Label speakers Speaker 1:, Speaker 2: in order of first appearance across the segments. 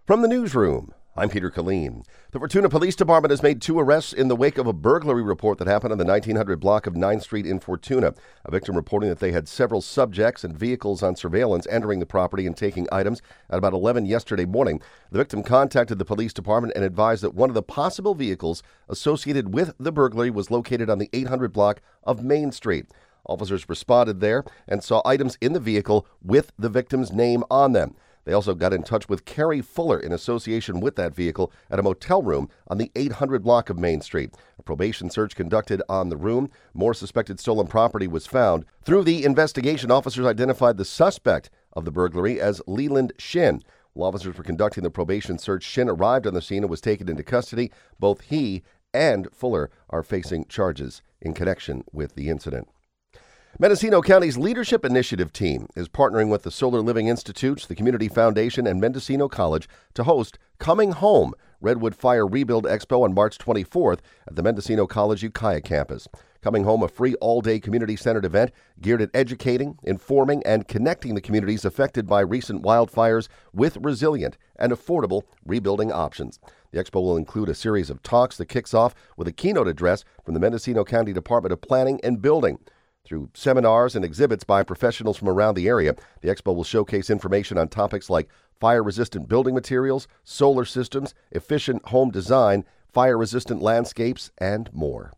Speaker 1: From the newsroom, I'm Peter Killeen. The Fortuna Police Department has made 2 arrests in the wake of a burglary report that happened on the 1900 block of 9th Street in Fortuna. A victim reporting that they had several subjects and vehicles on surveillance entering the property and taking items at about 11 yesterday morning. The victim contacted the police department and advised that one of the possible vehicles associated with the burglary was located on the 800 block of Main Street. Officers responded there and saw items in the vehicle with the victim's name on them. They also got in touch with Carrie Fuller in association with that vehicle at a motel room on the 800 block of Main Street. A probation search conducted on the room. More suspected stolen property was found. Through the investigation, officers identified the suspect of the burglary as Leland Shin. While officers were conducting the probation search, Shin arrived on the scene and was taken into custody. Both he and Fuller are facing charges in connection with the incident. Mendocino County's Leadership Initiative team is partnering with the Solar Living Institute, the Community Foundation, and Mendocino College to host Coming Home Redwood Fire Rebuild Expo on March 24th at the Mendocino College Ukiah campus. Coming Home, a free all-day community-centered event geared at educating, informing, and connecting the communities affected by recent wildfires with resilient and affordable rebuilding options. The expo will include a series of talks that kicks off with a keynote address from the Mendocino County Department of Planning and Building. Through seminars and exhibits by professionals from around the area, the expo will showcase information on topics like fire-resistant building materials, solar systems, efficient home design, fire-resistant landscapes, and more.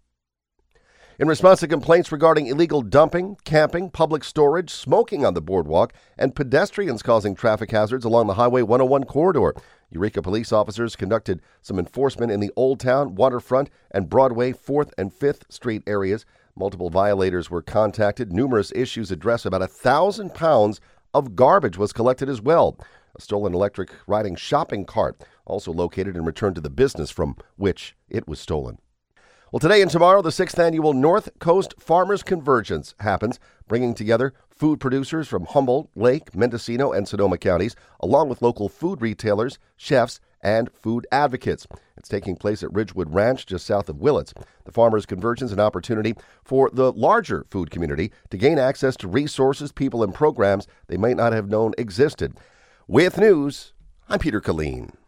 Speaker 1: In response to complaints regarding illegal dumping, camping, public storage, smoking on the boardwalk, and pedestrians causing traffic hazards along the Highway 101 corridor, Eureka police officers conducted some enforcement in the Old Town, Waterfront, and Broadway 4th and 5th Street areas. Multiple violators were contacted. Numerous issues addressed. About 1,000 pounds of garbage was collected as well. A stolen electric riding shopping cart also located and returned to the business from which it was stolen. Well, today and tomorrow, the 6th annual North Coast Farmers Convergence happens, bringing together food producers from Humboldt, Lake, Mendocino, and Sonoma counties, along with local food retailers, chefs, and food advocates. It's taking place at Ridgewood Ranch, just south of Willits. The Farmers Convergence is an opportunity for the larger food community to gain access to resources, people, and programs they might not have known existed. With news, I'm Peter Killeen.